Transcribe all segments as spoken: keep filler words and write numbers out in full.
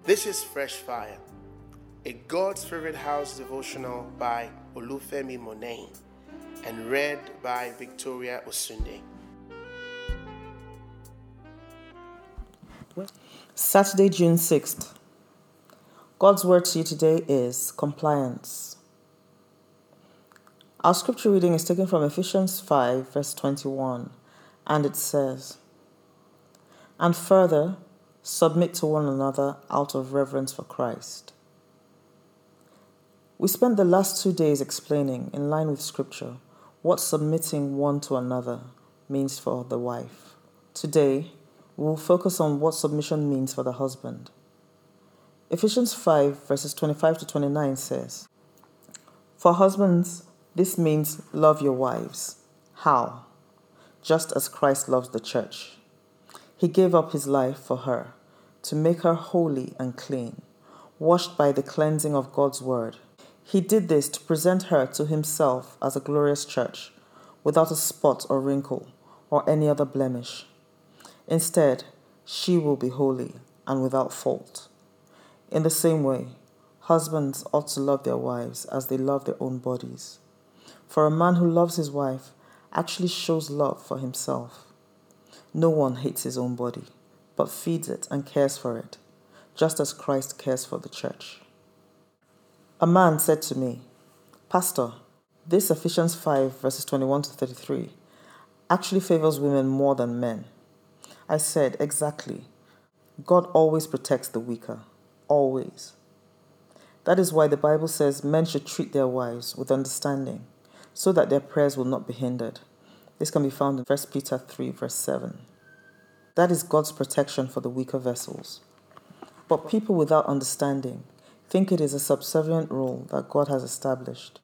This is Fresh Fire, a God's Favorite House devotional by Olufemi Monain and read by Victoria Osunde. Saturday, June sixth. God's word to you today is compliance. Our scripture reading is taken from Ephesians five, verse twenty-one, and it says, "And further, submit to one another out of reverence for Christ." We spent the last two days explaining, in line with scripture, what submitting one to another means for the wife. Today, we will focus on what submission means for the husband. Ephesians five, verses twenty-five to twenty-nine says, "For husbands, this means love your wives." How? Just as Christ loves the church. He gave up his life for her, to make her holy and clean, washed by the cleansing of God's word. He did this to present her to himself as a glorious church, without a spot or wrinkle, or any other blemish. Instead, she will be holy and without fault. In the same way, husbands ought to love their wives as they love their own bodies. For a man who loves his wife actually shows love for himself. No one hates his own body, but feeds it and cares for it, just as Christ cares for the church. A man said to me, "Pastor, this Ephesians five, verses twenty-one to thirty-three, actually favors women more than men." I said, "Exactly. God always protects the weaker. Always. That is why the Bible says men should treat their wives with understanding, so that their prayers will not be hindered." This can be found in First Peter three, verse seven. That is God's protection for the weaker vessels. But people without understanding think it is a subservient rule that God has established.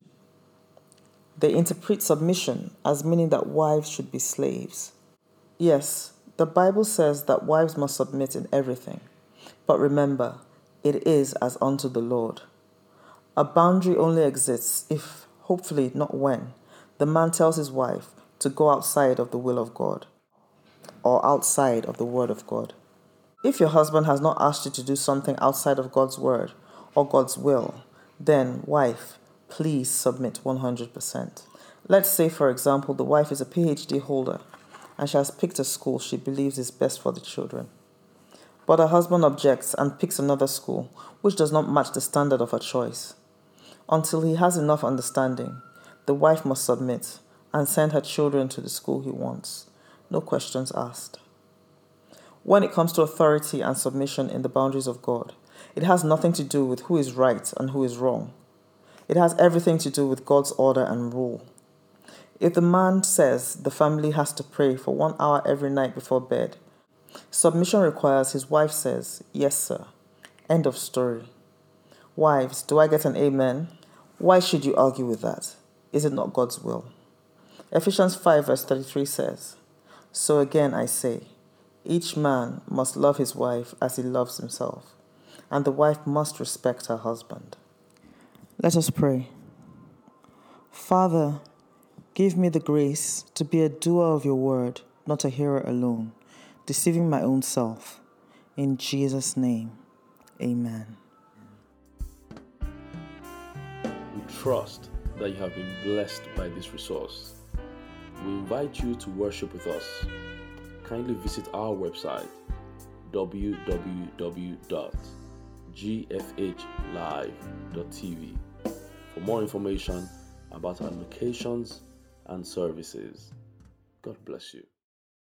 They interpret submission as meaning that wives should be slaves. Yes, the Bible says that wives must submit in everything. But remember, it is as unto the Lord. A boundary only exists if, hopefully not when, the man tells his wife to go outside of the will of God or outside of the word of God. If your husband has not asked you to do something outside of God's word or God's will, then, wife, please submit one hundred percent. Let's say, for example, the wife is a P H D holder and she has picked a school she believes is best for the children. But her husband objects and picks another school which does not match the standard of her choice. Until he has enough understanding, the wife must submit and send her children to the school he wants. No questions asked. When it comes to authority and submission in the boundaries of God, it has nothing to do with who is right and who is wrong. It has everything to do with God's order and rule. If the man says the family has to pray for one hour every night before bed, submission requires his wife says, "Yes, sir." End of story. Wives, do I get an amen? Why should you argue with that? Is it not God's will? Ephesians five, verse thirty-three says, "So again I say, each man must love his wife as he loves himself, and the wife must respect her husband." Let us pray. Father, give me the grace to be a doer of your word, not a hearer alone, deceiving my own self. In Jesus' name, amen. We trust that you have been blessed by this resource. We invite you to worship with us. Kindly visit our website, w w w dot g f h live dot t v, for more information about our locations and services. God bless you.